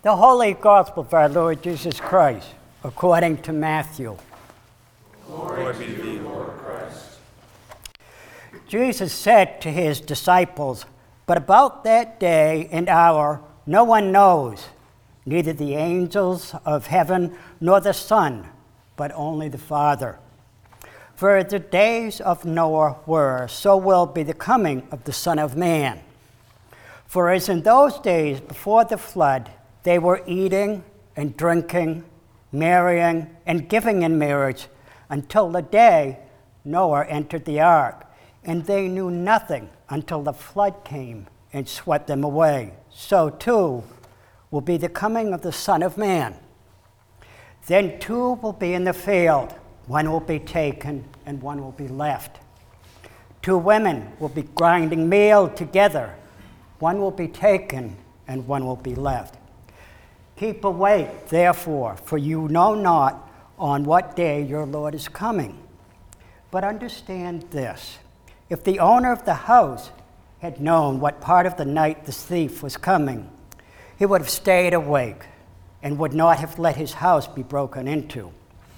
The Holy Gospel of our Lord Jesus Christ, according to Matthew. Glory be to thee, Lord Christ. Jesus said to his disciples, "But about that day and hour no one knows, neither the angels of heaven nor the Son, but only the Father. For the days of Noah were, so will be the coming of the Son of Man. For as in those days before the flood, they were eating and drinking, marrying and giving in marriage, until the day Noah entered the ark, and they knew nothing until the flood came and swept them away. So too will be the coming of the Son of Man. Then two will be in the field, one will be taken and one will be left. Two women will be grinding meal together, one will be taken and one will be left. Keep awake, therefore, for you know not on what day your Lord is coming. But understand this, if the owner of the house had known what part of the night the thief was coming, he would have stayed awake and would not have let his house be broken into.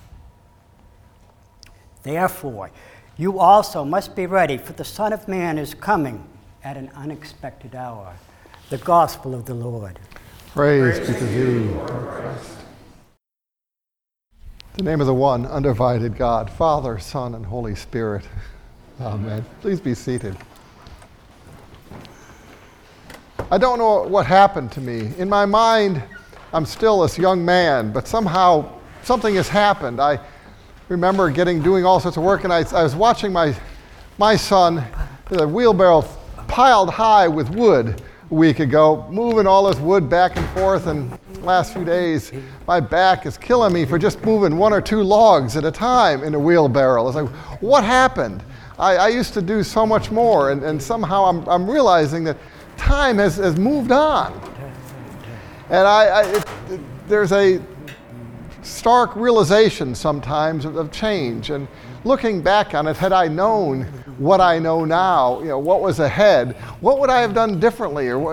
Therefore, you also must be ready, for the Son of Man is coming at an unexpected hour." The Gospel of the Lord. Praise be to thee, Lord Christ. In the name of the one undivided God, Father, Son, and Holy Spirit. Amen. Please be seated. I don't know what happened to me. In my mind, I'm still this young man, but somehow something has happened. I remember doing all sorts of work, and I was watching my son, the wheelbarrow piled high with wood a week ago, moving all this wood back and forth, and last few days my back is killing me for just moving one or two logs at a time in a wheelbarrow. It's like, what happened? I used to do so much more, and somehow I'm realizing that time has moved on. And there's a stark realization sometimes of change. And looking back on it, had I known what I know now, what was ahead, what would I have done differently? Or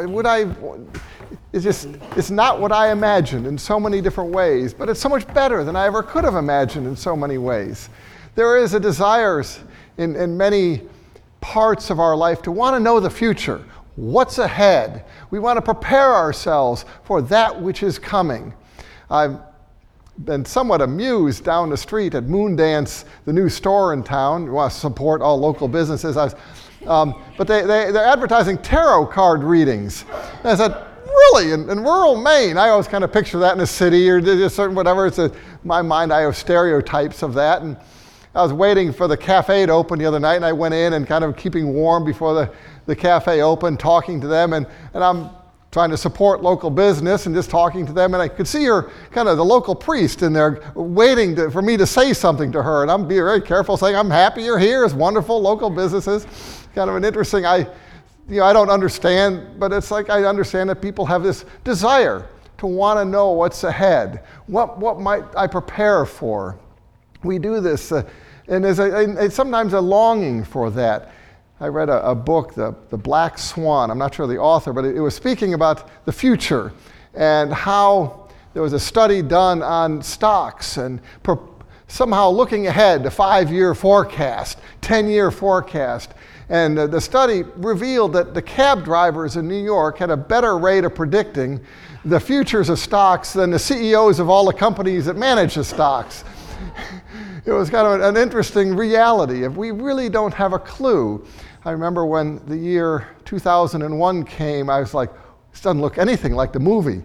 it's not what I imagined in so many different ways, but it's so much better than I ever could have imagined in so many ways. There is a desire in many parts of our life to want to know the future. What's ahead? We want to prepare ourselves for that which is coming. I've been somewhat amused down the street at Moondance, the new store in town. We want to support all local businesses. But they're advertising tarot card readings. And I said, really? In rural Maine? I always kind of picture that in a city or just certain whatever. In my mind, I have stereotypes of that. And I was waiting for the cafe to open the other night, and I went in and kind of keeping warm before the cafe opened, talking to them, and I'm trying to support local business and just talking to them, and I could see her, kind of the local priest in there, waiting for me to say something to her, and I'm being very careful, saying, "I'm happy you're here, it's wonderful, local businesses." Kind of an interesting, I don't understand, but it's like I understand that people have this desire to want to know what's ahead. What might I prepare for? We do this, and there's sometimes a longing for that. I read a book, The Black Swan. I'm not sure the author, but it was speaking about the future and how there was a study done on stocks and somehow looking ahead, the 5-year forecast, 10-year forecast. And the study revealed that the cab drivers in New York had a better rate of predicting the futures of stocks than the CEOs of all the companies that manage the stocks. It was kind of an interesting reality. If we really don't have a clue. I remember when the year 2001 came, I was like, this doesn't look anything like the movie.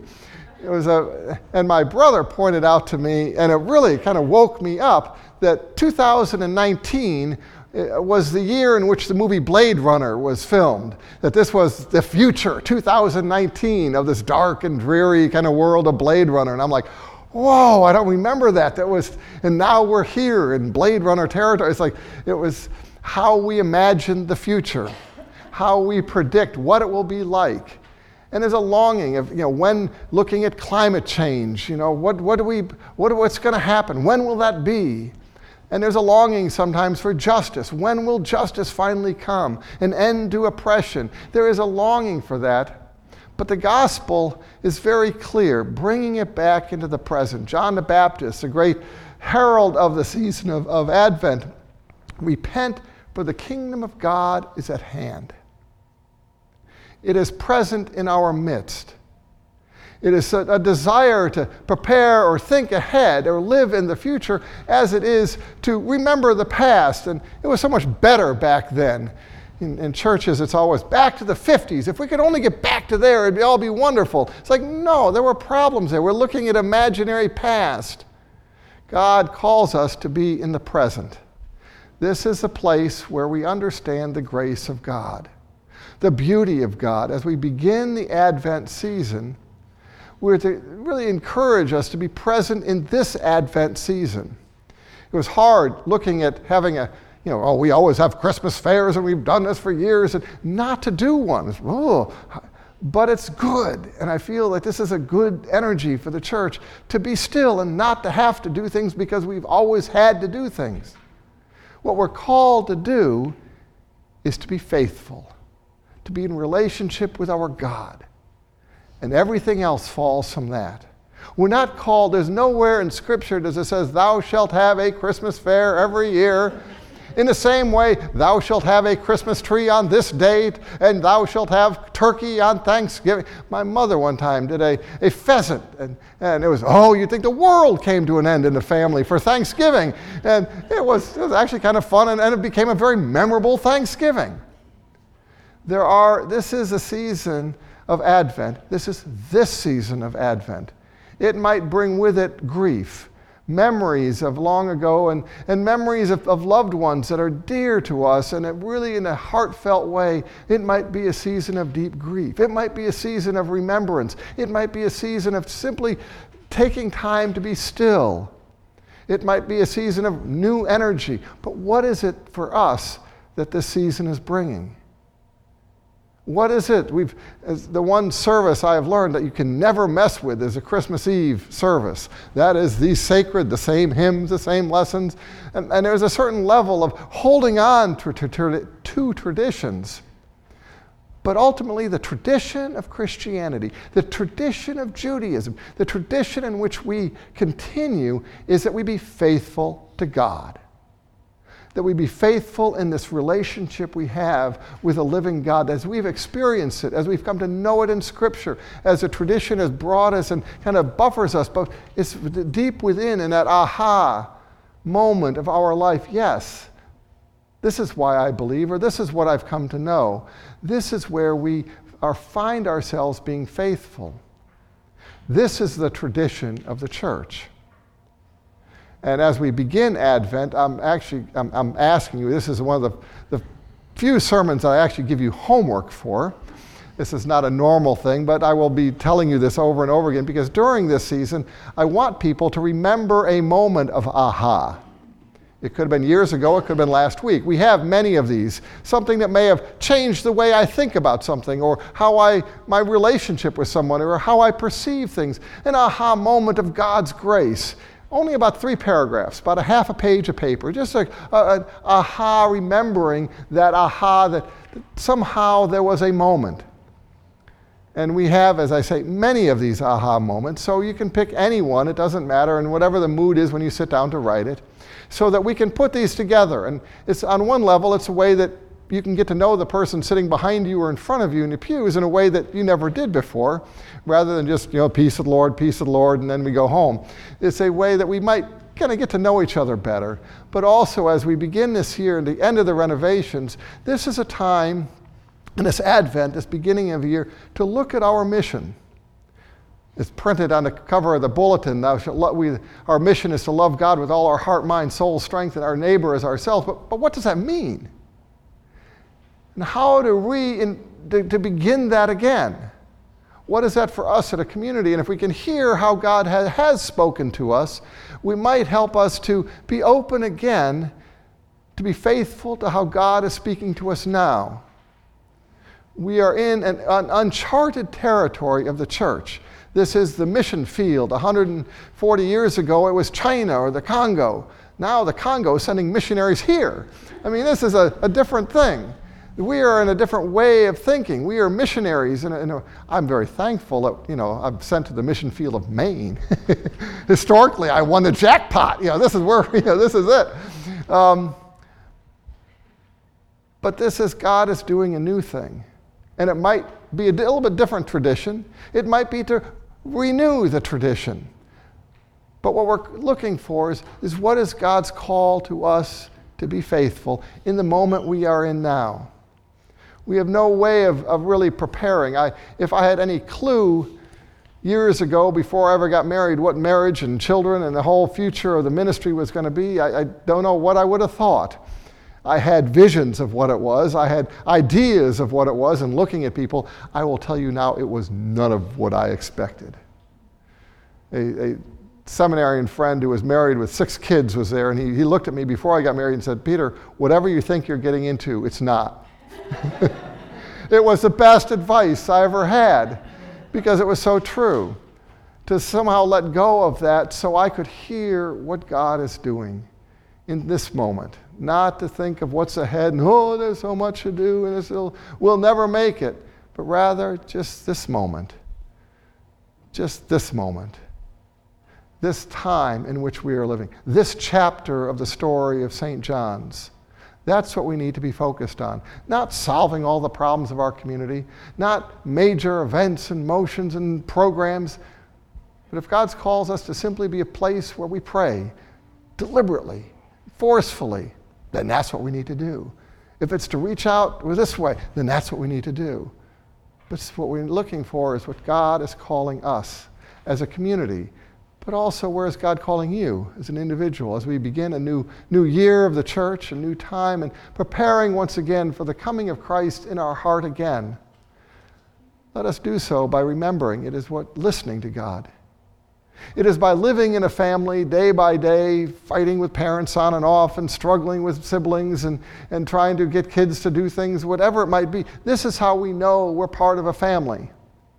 And my brother pointed out to me, and it really kind of woke me up, that 2019 was the year in which the movie Blade Runner was filmed. That this was the future, 2019, of this dark and dreary kind of world of Blade Runner. And I'm like, whoa, I don't remember that. And now we're here in Blade Runner territory. It's like, it was how we imagine the future, how we predict what it will be like. And there's a longing of, when looking at climate change, what's going to happen? When will that be? And there's a longing sometimes for justice. When will justice finally come? An end to oppression. There is a longing for that. But the gospel is very clear, bringing it back into the present. John the Baptist, the great herald of the season of Advent, repent, for the kingdom of God is at hand. It is present in our midst. It is a desire to prepare or think ahead or live in the future as it is to remember the past. And it was so much better back then. In churches, it's always back to the 50s. If we could only get back to there, it'd all be wonderful. It's like, no, there were problems there. We're looking at imaginary past. God calls us to be in the present. This is a place where we understand the grace of God, the beauty of God. As we begin the Advent season, we're to really encourage us to be present in this Advent season. It was hard looking at having we always have Christmas fairs and we've done this for years, and not to do one. But it's good, and I feel that this is a good energy for the church to be still and not to have to do things because we've always had to do things. What we're called to do is to be faithful, to be in relationship with our God, and everything else falls from that. We're not called, there's nowhere in Scripture that it says, thou shalt have a Christmas fair every year. In the same way, thou shalt have a Christmas tree on this date, and thou shalt have turkey on Thanksgiving. My mother one time did a pheasant, and it was, you'd think the world came to an end in the family for Thanksgiving. And it was actually kind of fun, and it became a very memorable Thanksgiving. This is a season of Advent. This is this season of Advent. It might bring with it grief, memories of long ago, and memories of loved ones that are dear to us, and it really in a heartfelt way. It might be a season of deep grief. It might be a season of remembrance. It might be a season of simply taking time to be still. It might be a season of new energy. But what is it for us that this season is bringing? What is it? As the one service I have learned that you can never mess with is a Christmas Eve service. That is the sacred, the same hymns, the same lessons. And there's a certain level of holding on to traditions. But ultimately, the tradition of Christianity, the tradition of Judaism, the tradition in which we continue is that we be faithful to God. That we be faithful in this relationship we have with a living God as we've experienced it, as we've come to know it in Scripture, as the tradition has brought us and kind of buffers us, but it's deep within in that aha moment of our life. Yes, this is why I believe, or this is what I've come to know. This is where we find ourselves being faithful. This is the tradition of the church. And as we begin Advent, I'm asking you, this is one of the few sermons I actually give you homework for. This is not a normal thing, but I will be telling you this over and over again because during this season, I want people to remember a moment of aha. It could have been years ago, it could have been last week. We have many of these. Something that may have changed the way I think about something, or my relationship with someone, or how I perceive things. An aha moment of God's grace. Only about 3 paragraphs, about a half a page of paper, just an aha, remembering that aha, that somehow there was a moment. And we have, as I say, many of these aha moments, so you can pick any one, it doesn't matter, and whatever the mood is when you sit down to write it, so that we can put these together. And it's on one level, it's a way that you can get to know the person sitting behind you or in front of you in the pews in a way that you never did before, rather than just, peace of the Lord, and then we go home. It's a way that we might kind of get to know each other better. But also, as we begin this year and the end of the renovations, this is a time, in this Advent, this beginning of the year, to look at our mission. It's printed on the cover of the bulletin. Our mission is to love God with all our heart, mind, soul, strength, and our neighbor as ourselves. But what does that mean? And how to begin that again? What is that for us as a community? And if we can hear how God has spoken to us, we might help us to be open again, to be faithful to how God is speaking to us now. We are in an uncharted territory of the church. This is the mission field. 140 years ago, it was China or the Congo. Now the Congo is sending missionaries here. I mean, this is a different thing. We are in a different way of thinking. We are missionaries. I'm very thankful that, I'm sent to the mission field of Maine. Historically, I won the jackpot. This is where, this is it. But this is God is doing a new thing. And it might be a little bit different tradition. It might be to renew the tradition. But what we're looking for is what is God's call to us to be faithful in the moment we are in now. We have no way of really preparing. If I had any clue years ago, before I ever got married, what marriage and children and the whole future of the ministry was going to be, I don't know what I would have thought. I had visions of what it was. I had ideas of what it was, and looking at people, I will tell you now, it was none of what I expected. A seminarian friend who was married with 6 kids was there, and he looked at me before I got married and said, "Peter, whatever you think you're getting into, it's not." It was the best advice I ever had, because it was so true. To somehow let go of that so I could hear what God is doing in this moment. Not to think of what's ahead and, there's so much to do and we'll never make it. But rather, just this moment. Just this moment. This time in which we are living. This chapter of the story of St. John's. That's what we need to be focused on. Not solving all the problems of our community. Not major events and motions and programs. But if God calls us to simply be a place where we pray deliberately, forcefully, then that's what we need to do. If it's to reach out this way, then that's what we need to do. But what we're looking for is what God is calling us as a community, but also where is God calling you as an individual as we begin a new year of the church, a new time, and preparing once again for the coming of Christ in our heart again. Let us do so by remembering it is listening to God. It is by living in a family day by day, fighting with parents on and off and struggling with siblings and trying to get kids to do things, whatever it might be. This is how we know we're part of a family.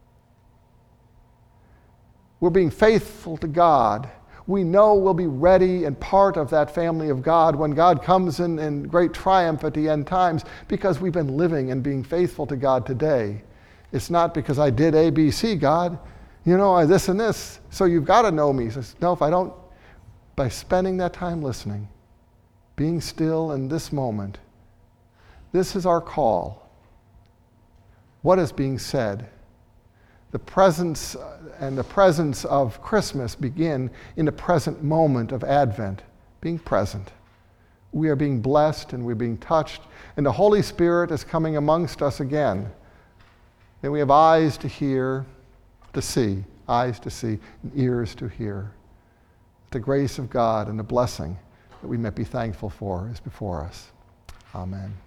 We're being faithful to God. We know we'll be ready and part of that family of God when God comes in great triumph at the end times, because we've been living and being faithful to God today. It's not because I did A, B, C, God. This and this, so you've got to know me. He says, no, if I don't, by spending that time listening, being still in this moment, this is our call. What is being said? The presence and the presence of Christmas begin in the present moment of Advent, being present. We are being blessed and we're being touched, and the Holy Spirit is coming amongst us again. And we have eyes to hear, to see, eyes to see, and ears to hear. The grace of God and the blessing that we might be thankful for is before us. Amen.